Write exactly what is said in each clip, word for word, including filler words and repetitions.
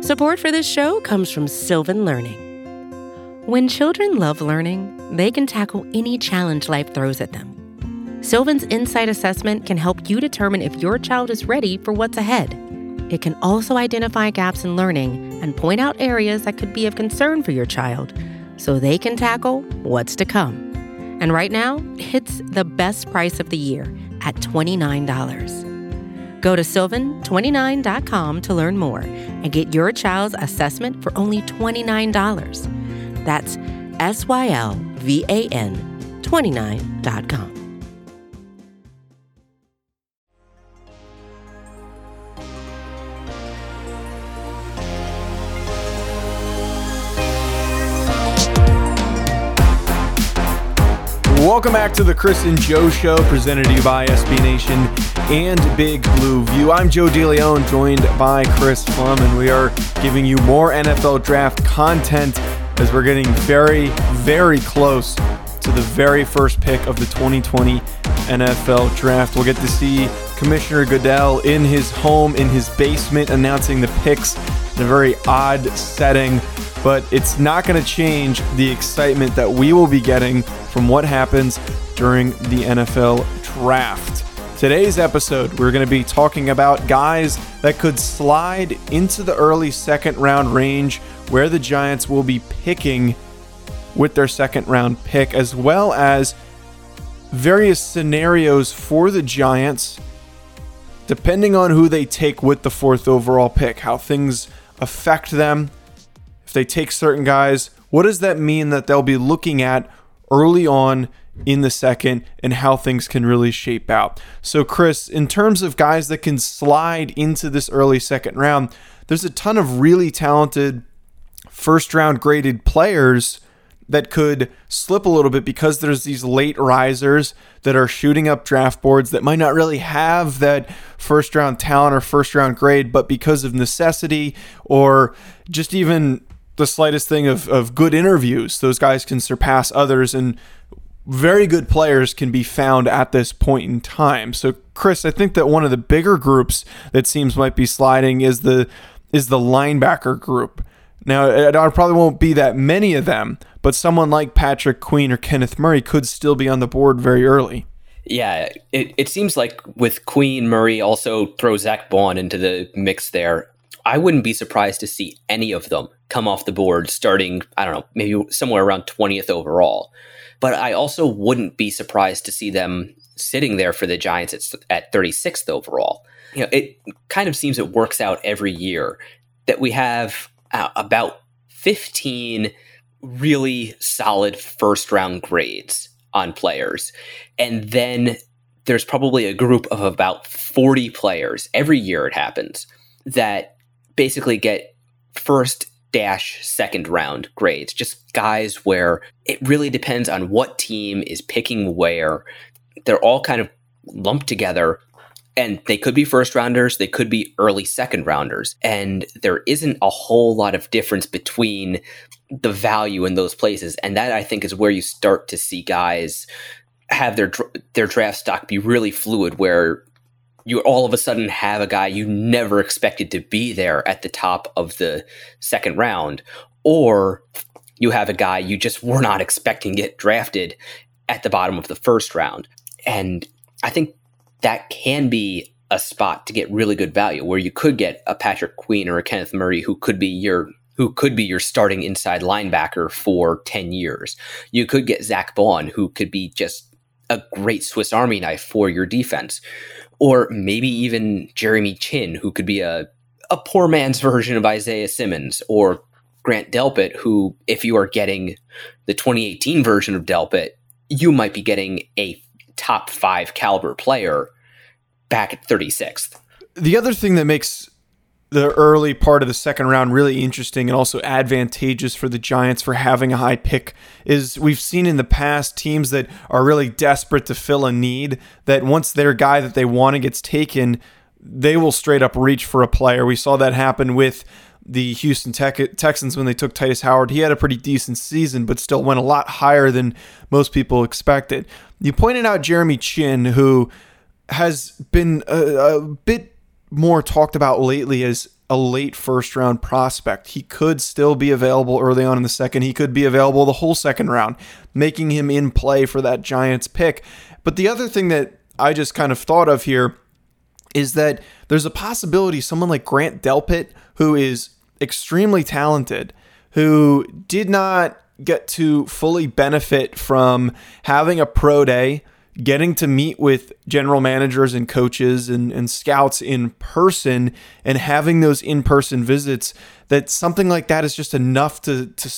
Support for this show comes from Sylvan Learning. When children love learning, they can tackle any challenge life throws at them. Sylvan's Insight Assessment can help you determine if your child is ready for what's ahead. It can also identify gaps in learning and point out areas that could be of concern for your child so they can tackle what's to come. And right now, it's the best price of the year at twenty-nine dollars. Go to sylvan twenty-nine dot com to learn more and get your child's assessment for only twenty-nine dollars. That's S Y L V A N twenty-nine dot com. Welcome back to the Chris and Joe Show, presented to you by S B Nation and Big Blue View. I'm Joe DeLeon, joined by Chris Plum, and we are giving you more N F L draft content as we're getting very, very close to the very first pick of the twenty twenty N F L draft. We'll get to see Commissioner Goodell in his home, in his basement, announcing the picks in a very odd setting. But it's not going to change the excitement that we will be getting from what happens during the N F L draft. Today's episode, we're going to be talking about guys that could slide into the early second round range where the Giants will be picking with their second round pick, as well as various scenarios for the Giants depending on who they take with the fourth overall pick, how things affect them. If they take certain guys, what does that mean that they'll be looking at early on in the second and how things can really shape out? So Chris, in terms of guys that can slide into this early second round, there's a ton of really talented first round graded players that could slip a little bit because there's these late risers that are shooting up draft boards that might not really have that first round talent or first round grade, but because of necessity or just even the slightest thing of, of good interviews, those guys can surpass others, and very good players can be found at this point in time. So Chris, I think that one of the bigger groups that seems might be sliding is the is the linebacker group. Now, it probably won't be that many of them, but someone like Patrick Queen or Kenneth Murray could still be on the board very early. Yeah, it, it seems like with Queen, Murray also throw Zach Baun into the mix there. I wouldn't be surprised to see any of them come off the board starting, I don't know, maybe somewhere around twentieth overall. But I also wouldn't be surprised to see them sitting there for the Giants at, at thirty-sixth overall. You know, it kind of seems it works out every year that we have uh, about fifteen really solid first round grades on players. And then there's probably a group of about forty players, every year it happens, that basically get first dash second round grades, just guys where it really depends on what team is picking where. They're all kind of lumped together, and they could be first rounders, they could be early second rounders, and there isn't a whole lot of difference between the value in those places. And that, I think, is where you start to see guys have their their draft stock be really fluid, where you all of a sudden have a guy you never expected to be there at the top of the second round, or you have a guy you just were not expecting to get drafted at the bottom of the first round. And I think that can be a spot to get really good value, where you could get a Patrick Queen or a Kenneth Murray who could be your who could be your starting inside linebacker for ten years. You could get Zach Baun, who could be just a great Swiss Army knife for your defense. Or maybe even Jeremy Chin, who could be a, a poor man's version of Isaiah Simmons, or Grant Delpit, who, if you are getting the twenty eighteen version of Delpit, you might be getting a top five caliber player back at thirty-sixth. The other thing that makes the early part of the second round really interesting and also advantageous for the Giants for having a high pick is we've seen in the past teams that are really desperate to fill a need, that once their guy that they want gets taken, they will straight up reach for a player. We saw that happen with the Houston Tech- Texans when they took Titus Howard. He had a pretty decent season, but still went a lot higher than most people expected. You pointed out Jeremy Chin, who has been a, a bit more talked about lately as a late first round prospect. He could still be available early on in the second. He could be available the whole second round, making him in play for that Giants pick. But the other thing that I just kind of thought of here is that there's a possibility someone like Grant Delpit, who is extremely talented, who did not get to fully benefit from having a pro day, getting to meet with general managers and coaches and, and scouts in person and having those in-person visits, that something like that is just enough to to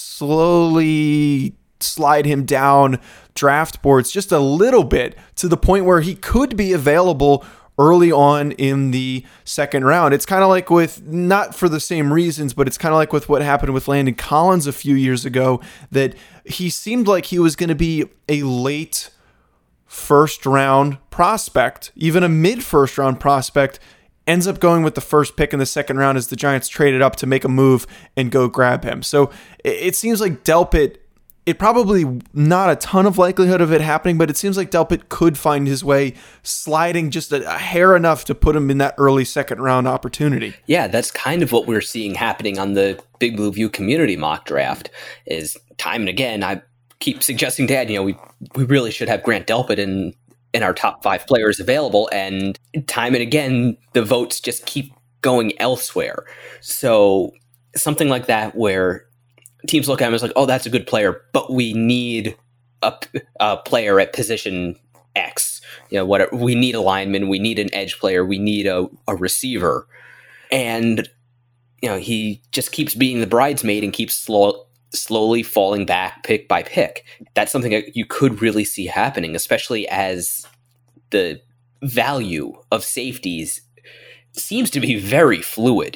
slowly slide him down draft boards just a little bit to the point where he could be available early on in the second round. It's kind of like with, not for the same reasons, but it's kind of like with what happened with Landon Collins a few years ago, that he seemed like he was going to be a late first round prospect, even a mid first round prospect, ends up going with the first pick in the second round as the Giants traded up to make a move and go grab him. So it seems like Delpit, it probably not a ton of likelihood of it happening, but it seems like Delpit could find his way sliding just a, a hair enough to put him in that early second round opportunity. Yeah, that's kind of what we're seeing happening on the Big Blue View community mock draft. Is time and again, I keep suggesting, Dad, you know, we we really should have Grant Delpit in in our top five players available, and time and again, the votes just keep going elsewhere. So something like that where teams look at him as like, oh, that's a good player, but we need a, a player at position X. You know, what we need a lineman, we need an edge player, we need a, a receiver. And, you know, he just keeps being the bridesmaid and keeps slow, slowly falling back pick by pick. That's something that you could really see happening, especially as the value of safeties seems to be very fluid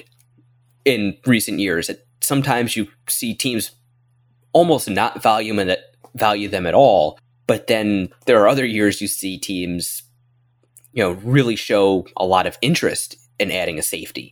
in recent years. Sometimes you see teams almost not value them, and value them at all, but then there are other years you see teams, you know, really show a lot of interest in adding a safety.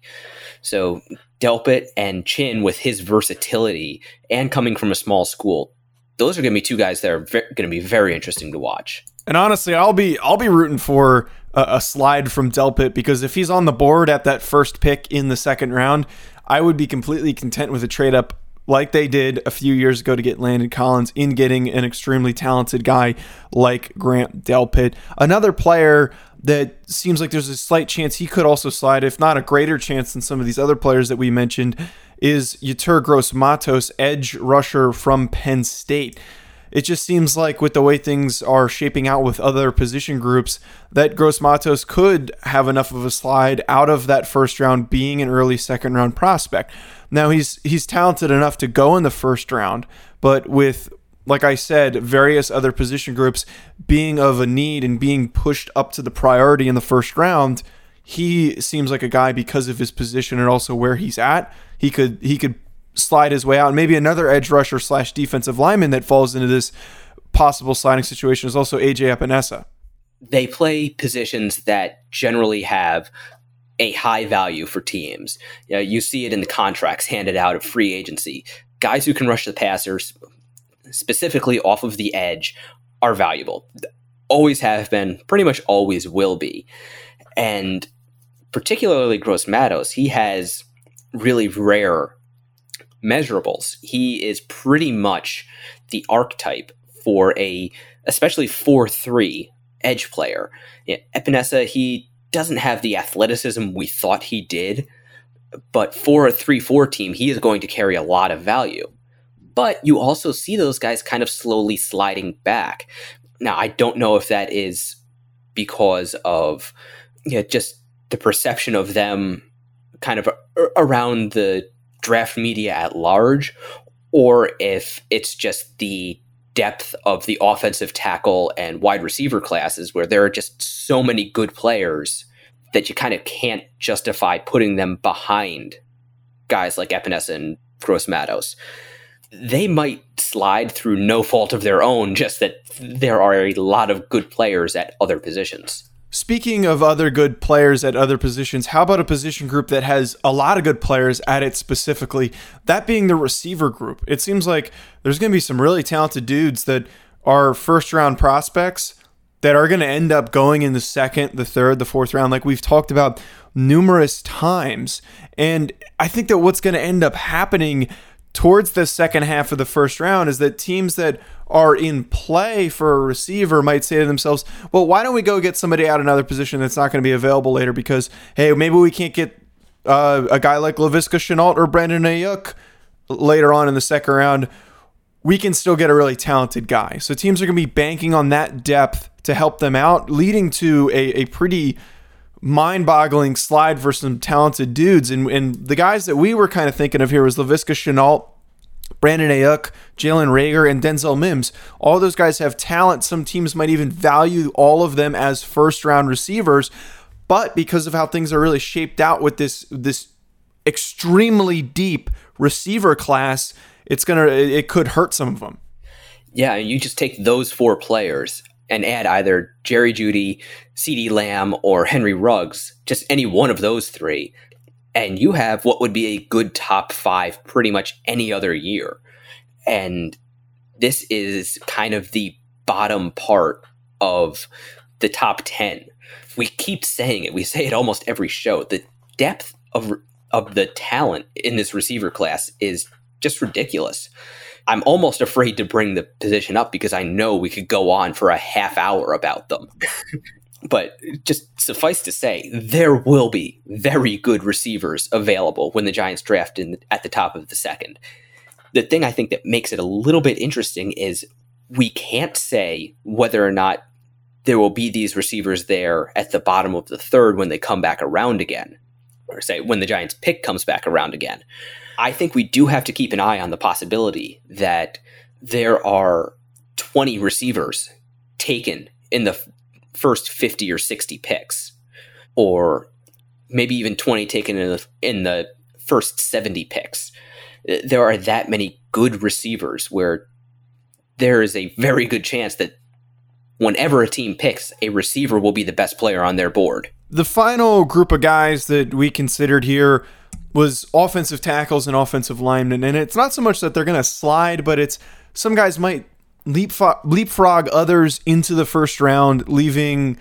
So Delpit and Chin, with his versatility and coming from a small school, those are going to be two guys that are ve- going to be very interesting to watch. And honestly, I'll be I'll be rooting for a, a slide from Delpit, because if he's on the board at that first pick in the second round, I would be completely content with a trade up like they did a few years ago to get Landon Collins, in getting an extremely talented guy like Grant Delpit. Another player that seems like there's a slight chance he could also slide, if not a greater chance than some of these other players that we mentioned, is Yetur Gross-Matos, edge rusher from Penn State. It just seems like with the way things are shaping out with other position groups, that Gross-Matos could have enough of a slide out of that first round, being an early second round prospect. Now, he's he's talented enough to go in the first round, but with, like I said, various other position groups being of a need and being pushed up to the priority in the first round, he seems like a guy, because of his position and also where he's at, he could he could slide his way out. And maybe another edge rusher slash defensive lineman that falls into this possible sliding situation is also A J Epinesa. They play positions that generally have a high value for teams. You know, you see it in the contracts handed out at free agency. Guys who can rush the passers, specifically off of the edge, are valuable. Always have been, pretty much always will be. And particularly Gross-Matos, he has really rare measurables. He is pretty much the archetype for a, especially four three edge player. Yeah, Epinesa, he doesn't have the athleticism we thought he did, but for a three four team, he is going to carry a lot of value. But you also see those guys kind of slowly sliding back. Now, I don't know if that is because of, you know, just the perception of them kind of around the draft media at large, or if it's just the depth of the offensive tackle and wide receiver classes, where there are just so many good players that you kind of can't justify putting them behind guys like Epinesa and Gross-Matos. They might slide through no fault of their own, just that there are a lot of good players at other positions. Speaking of other good players at other positions, how about a position group that has a lot of good players at it specifically, that being the receiver group? It seems like there's going to be some really talented dudes that are first-round prospects that are going to end up going in the second, the third, the fourth round, like we've talked about numerous times. And I think that what's going to end up happening towards the second half of the first round is that teams that are in play for a receiver might say to themselves, well, why don't we go get somebody at another position that's not going to be available later because, hey, maybe we can't get uh, a guy like Laviska Shenault or Brandon Ayuk later on in the second round. We can still get a really talented guy. So teams are going to be banking on that depth to help them out, leading to a, a pretty mind-boggling slide for some talented dudes. And, and the guys that we were kind of thinking of here was Laviska Shenault, Brandon Ayuk, Jalen Reagor, and Denzel Mims. All those guys have talent. Some teams might even value all of them as first-round receivers. But because of how things are really shaped out with this, this extremely deep receiver class, it's gonna it could hurt some of them. Yeah, you just take those four players and add either Jerry Jeudy, CeeDee Lamb, or Henry Ruggs, just any one of those three, and you have what would be a good top five pretty much any other year. And this is kind of the bottom part of the top ten. We keep saying it. We say it almost every show. The depth of of the talent in this receiver class is just ridiculous. I'm almost afraid to bring the position up because I know we could go on for a half hour about them. But just suffice to say, there will be very good receivers available when the Giants draft in at the top of the second. The thing I think that makes it a little bit interesting is we can't say whether or not there will be these receivers there at the bottom of the third when they come back around again, or say when the Giants pick comes back around again. I think we do have to keep an eye on the possibility that there are twenty receivers taken in the f- first fifty or sixty picks, or maybe even twenty taken in the, in the first seventy picks. There are that many good receivers where there is a very good chance that whenever a team picks, a receiver will be the best player on their board. The final group of guys that we considered here was offensive tackles and offensive linemen. And it's not so much that they're going to slide, but it's some guys might leapfrog, leapfrog others into the first round, leaving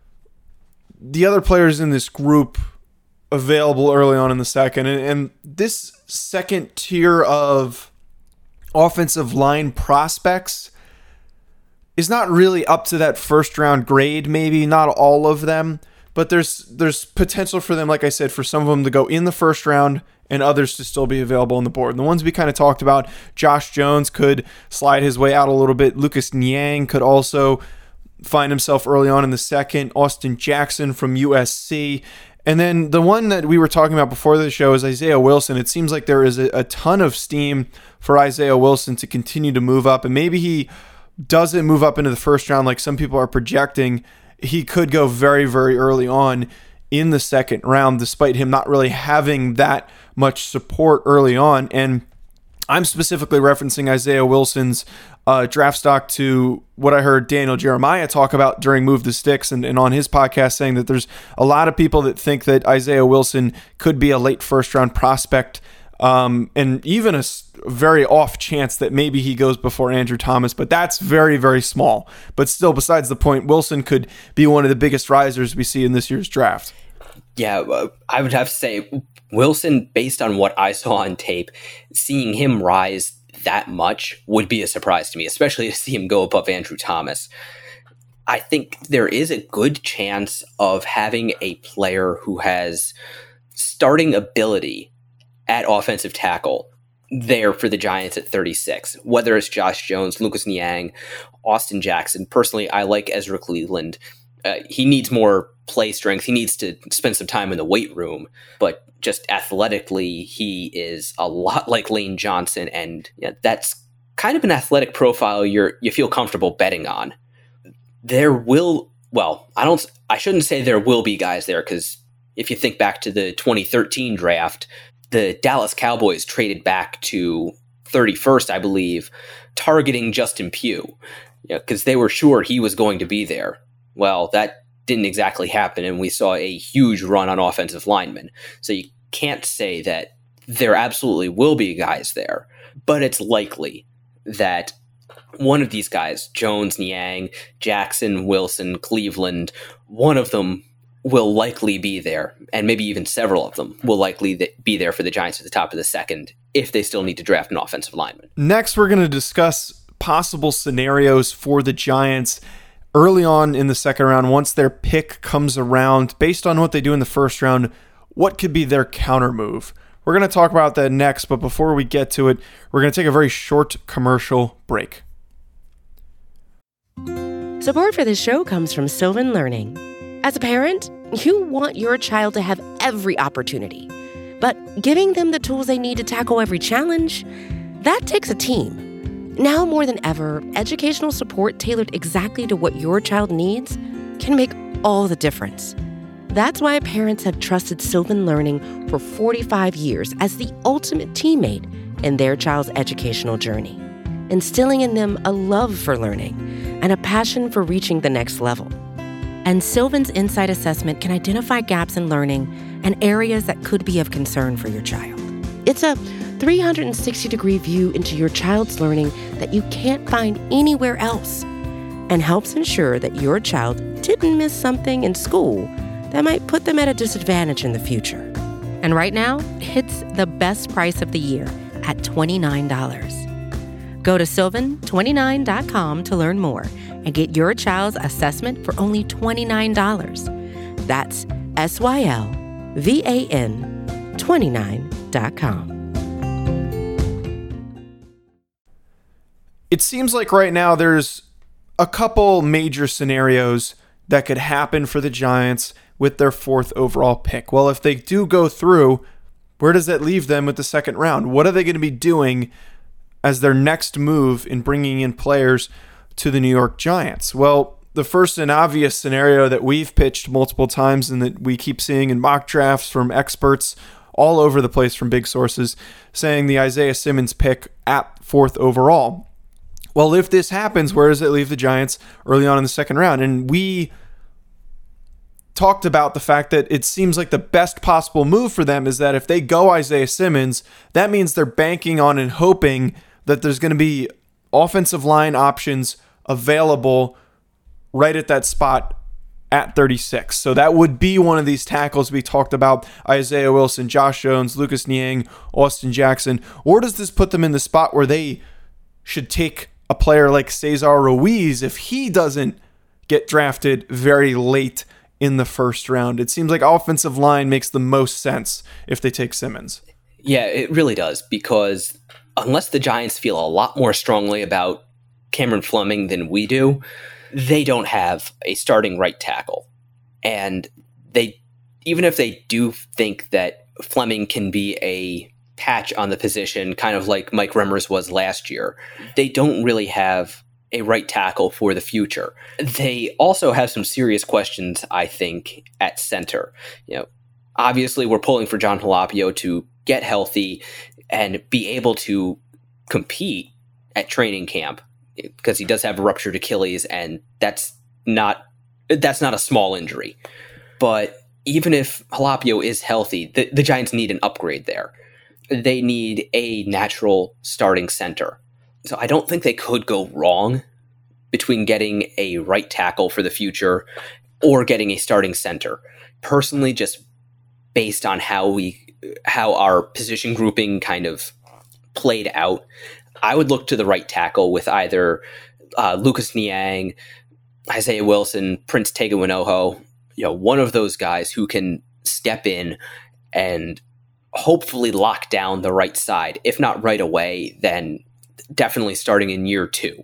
the other players in this group available early on in the second. And, and this second tier of offensive line prospects is not really up to that first round grade, maybe not all of them. But there's there's potential for them, like I said, for some of them to go in the first round and others to still be available on the board. And the ones we kind of talked about, Josh Jones could slide his way out a little bit. Lucas Niang could also find himself early on in the second. Austin Jackson from U S C. And then the one that we were talking about before the show is Isaiah Wilson. It seems like there is a, a ton of steam for Isaiah Wilson to continue to move up. And maybe he doesn't move up into the first round like some people are projecting. He could go very, very early on in the second round, despite him not really having that much support early on. And I'm specifically referencing Isaiah Wilson's uh, draft stock to what I heard Daniel Jeremiah talk about during Move the Sticks and, and on his podcast, saying that there's a lot of people that think that Isaiah Wilson could be a late first round prospect, um, and even a very off chance that maybe he goes before Andrew Thomas, but that's very, very small. But still, besides the point, Wilson could be one of the biggest risers we see in this year's draft. Yeah, uh, I would have to say Wilson, based on what I saw on tape, seeing him rise that much would be a surprise to me, especially to see him go above Andrew Thomas. I think there is a good chance of having a player who has starting ability at offensive tackle there for the Giants at thirty-six, whether it's Josh Jones, Lucas Niang, Austin Jackson. Personally, I like Ezra Cleveland. Uh, he needs more play strength. He needs to spend some time in the weight room, but just athletically, he is a lot like Lane Johnson, and yeah, that's kind of an athletic profile you're you feel comfortable betting on. There will, well, I don't, I shouldn't say there will be guys there, because if you think back to the twenty thirteen draft, the Dallas Cowboys traded back to thirty-first, I believe, targeting Justin Pugh, because you know, they were sure he was going to be there. Well, that didn't exactly happen, and we saw a huge run on offensive linemen. So you can't say that there absolutely will be guys there, but it's likely that one of these guys, Jones, Niang, Jackson, Wilson, Cleveland, one of them will likely be there, and maybe even several of them will likely th- be there for the Giants at the top of the second if they still need to draft an offensive lineman. Next, we're going to discuss possible scenarios for the Giants early on in the second round. Once their pick comes around, based on what they do in the first round, what could be their counter move? We're going to talk about that next, but before we get to it, we're going to take a very short commercial break. Support for this show comes from Sylvan Learning. As a parent, you want your child to have every opportunity, but giving them the tools they need to tackle every challenge, that takes a team. Now more than ever, educational support tailored exactly to what your child needs can make all the difference. That's why parents have trusted Sylvan Learning for forty-five years as the ultimate teammate in their child's educational journey, instilling in them a love for learning and a passion for reaching the next level. And Sylvan's Insight Assessment can identify gaps in learning and areas that could be of concern for your child. It's a three hundred sixty degree view into your child's learning that you can't find anywhere else, and helps ensure that your child didn't miss something in school that might put them at a disadvantage in the future. And right now, it's the best price of the year at twenty-nine dollars. Go to sylvan twenty-nine dot com to learn more and get your child's assessment for only twenty-nine dollars. That's S Y L V A N twenty-nine dot com. It seems like right now there's a couple major scenarios that could happen for the Giants with their fourth overall pick. Well, if they do go through, where does that leave them with the second round? What are they going to be doing as their next move in bringing in players to the New York Giants? Well, the first and obvious scenario that we've pitched multiple times and that we keep seeing in mock drafts from experts all over the place from big sources, saying the Isaiah Simmons pick at fourth overall. Well, if this happens, where does it leave the Giants early on in the second round? And we talked about the fact that it seems like the best possible move for them is that if they go Isaiah Simmons, that means they're banking on and hoping that there's going to be offensive line options available right at that spot at thirty-six. So that would be one of these tackles we talked about: Isaiah Wilson, Josh Jones, Lucas Niang, Austin Jackson. Or does this put them in the spot where they should take a player like Cesar Ruiz if he doesn't get drafted very late in the first round? It seems like offensive line makes the most sense if they take Simmons. Yeah, it really does, because unless the Giants feel a lot more strongly about Cameron Fleming than we do, they don't have a starting right tackle. And they, even if they do think that Fleming can be a patch on the position, kind of like Mike Remmers was last year, they don't really have a right tackle for the future. They also have some serious questions, I think, at center. You know, obviously we're pulling for John Halapio to get healthy and be able to compete at training camp, because he does have a ruptured Achilles, and that's not that's not a small injury. But even if Halapio is healthy, the, the Giants need an upgrade there. They need a natural starting center. So I don't think they could go wrong between getting a right tackle for the future or getting a starting center. Personally, just based on how we how our position grouping kind of played out, I would look to the right tackle with either uh, Lucas Niang, Isaiah Wilson, Prince Tegawinoho, you know, one of those guys who can step in and hopefully lock down the right side. If not right away, then definitely starting in year two.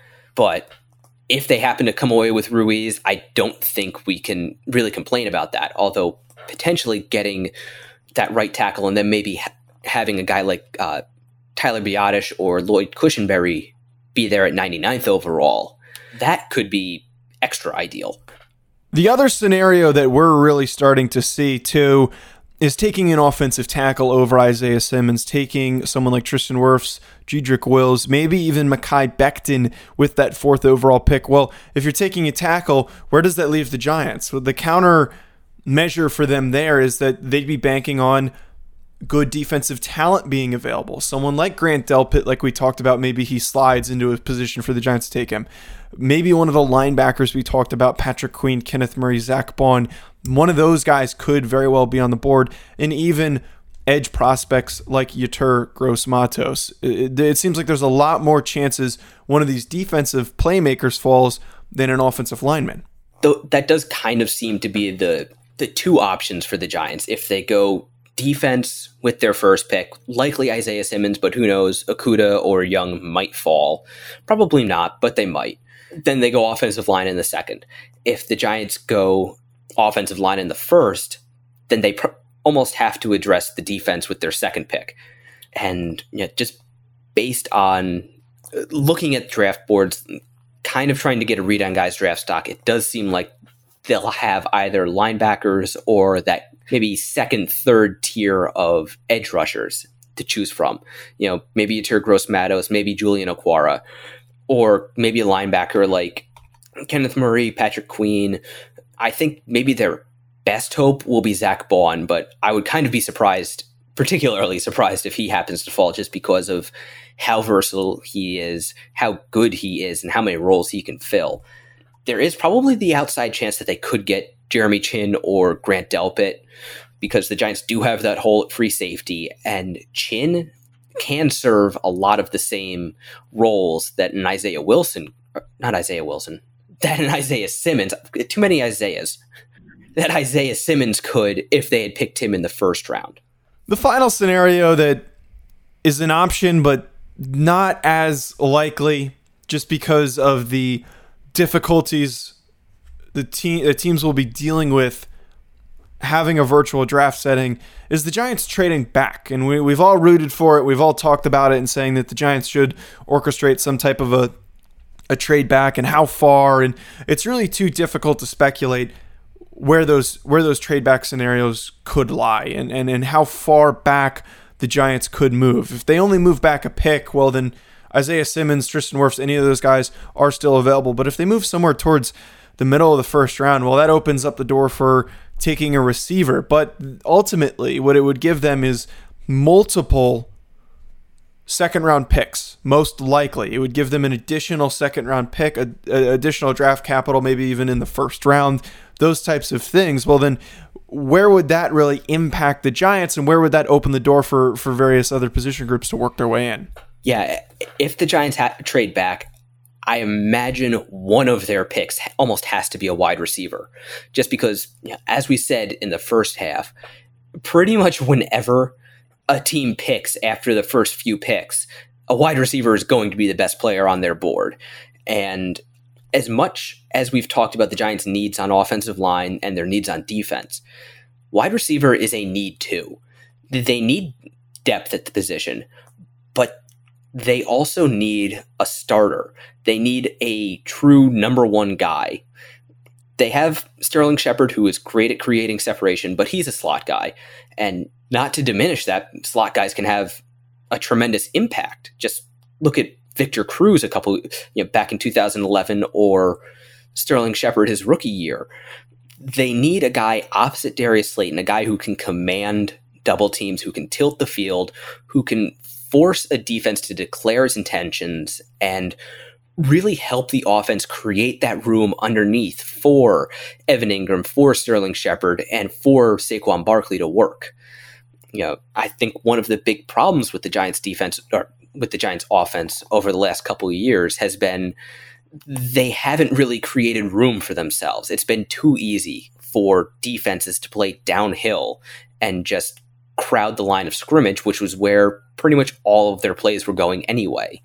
But if they happen to come away with Ruiz, I don't think we can really complain about that. Although potentially getting that right tackle and then maybe ha- having a guy like uh, Tyler Biadasz or Lloyd Cushenberry be there at ninety-ninth overall, that could be extra ideal. The other scenario that we're really starting to see too is taking an offensive tackle over Isaiah Simmons, taking someone like Tristan Wirfs, Jedrick Wills, maybe even Mekhi Becton with that fourth overall pick. Well, if you're taking a tackle, where does that leave the Giants? Well, the counter measure for them there is that they'd be banking on good defensive talent being available. Someone like Grant Delpit, like we talked about, maybe he slides into a position for the Giants to take him. Maybe one of the linebackers we talked about, Patrick Queen, Kenneth Murray, Zach Baun, one of those guys could very well be on the board. And even edge prospects like Yetur Gross-Matos. It, it seems like there's a lot more chances one of these defensive playmakers falls than an offensive lineman. Though that does kind of seem to be the the two options for the Giants. If they go defense with their first pick, likely Isaiah Simmons, but who knows, Okudah or Young might fall. Probably not, but they might. Then they go offensive line in the second. If the Giants go offensive line in the first, then they pr- almost have to address the defense with their second pick. And you know, just based on looking at draft boards, kind of trying to get a read on guys' draft stock, it does seem like they'll have either linebackers or that maybe second, third tier of edge rushers to choose from. You know, maybe Yetur Gross-Matos, maybe Julian Okwara, or maybe a linebacker like Kenneth Murray, Patrick Queen. I think maybe their best hope will be Zach Baun, but I would kind of be surprised, particularly surprised if he happens to fall, just because of how versatile he is, how good he is, and how many roles he can fill. There is probably the outside chance that they could get Jeremy Chinn or Grant Delpit, because the Giants do have that hole at free safety, and Chinn can serve a lot of the same roles that an Isaiah Wilson, not Isaiah Wilson, that an Isaiah Simmons, too many Isaiahs, that Isaiah Simmons could if they had picked him in the first round. The final scenario that is an option, but not as likely, just because of the difficulties the team the teams will be dealing with having a virtual draft setting, is the Giants trading back. And we, we've all rooted for it. We've all talked about it and saying that the Giants should orchestrate some type of a, a trade back and how far. And it's really too difficult to speculate where those where those trade back scenarios could lie and, and, and how far back the Giants could move. If they only move back a pick, well, then Isaiah Simmons, Tristan Wirfs, any of those guys are still available. But if they move somewhere towards the middle of the first round, well, that opens up the door for taking a receiver. But ultimately, what it would give them is multiple second round picks, most likely. It would give them an additional second round pick, a, a, additional draft capital, maybe even in the first round, those types of things. Well, then where would that really impact the Giants, and where would that open the door for, for various other position groups to work their way in? Yeah, if the Giants ha- trade back, I imagine one of their picks almost has to be a wide receiver, just because, you know, as we said in the first half, pretty much whenever a team picks after the first few picks, a wide receiver is going to be the best player on their board. And as much as we've talked about the Giants' needs on offensive line and their needs on defense, wide receiver is a need too. They need depth at the position, but they also need a starter. They need a true number one guy. They have Sterling Shepard, who is great at creating separation, but he's a slot guy. And not to diminish that, slot guys can have a tremendous impact. Just look at Victor Cruz a couple, you know, back in two thousand eleven, or Sterling Shepard his rookie year. They need a guy opposite Darius Slayton, a guy who can command double teams, who can tilt the field, who can force a defense to declare its intentions and really help the offense create that room underneath for Evan Ingram, for Sterling Shepard, and for Saquon Barkley to work. You know, I think one of the big problems with the Giants defense, or with the Giants offense over the last couple of years, has been they haven't really created room for themselves. It's been too easy for defenses to play downhill and just crowd the line of scrimmage, which was where pretty much all of their plays were going anyway.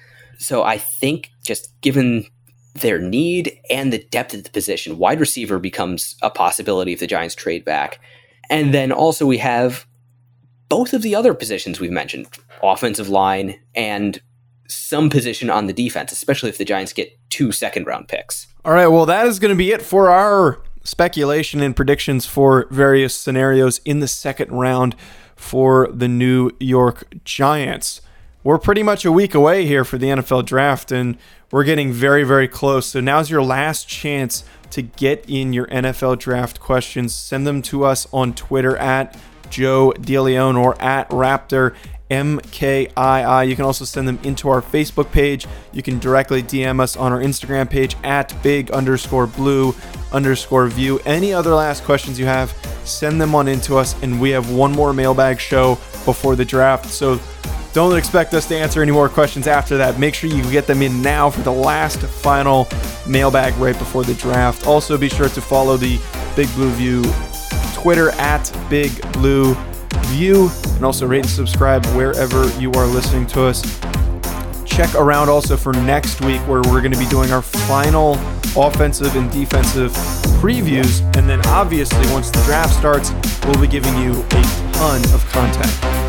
So I think just given their need and the depth of the position, wide receiver becomes a possibility if the Giants trade back. And then also we have both of the other positions we've mentioned, offensive line and some position on the defense, especially if the Giants get two second round picks. All right, well, that is going to be it for our speculation and predictions for various scenarios in the second round for the New York Giants. We're pretty much a week away here for the N F L draft, and we're getting very, very close. So now's your last chance to get in your N F L draft questions. Send them to us on Twitter at Joe DeLeon or at Raptor M K I I. You can also send them into our Facebook page. You can directly D M us on our Instagram page at big underscore blue underscore view. Any other last questions you have, send them on into us, and we have one more mailbag show before the draft. So don't expect us to answer any more questions after that. Make sure you get them in now for the last final mailbag right before the draft. Also, be sure to follow the Big Blue View Twitter at Big Blue View, and also rate and subscribe wherever you are listening to us. Check around also for next week, where we're going to be doing our final offensive and defensive previews, and then obviously once the draft starts, we'll be giving you a ton of content.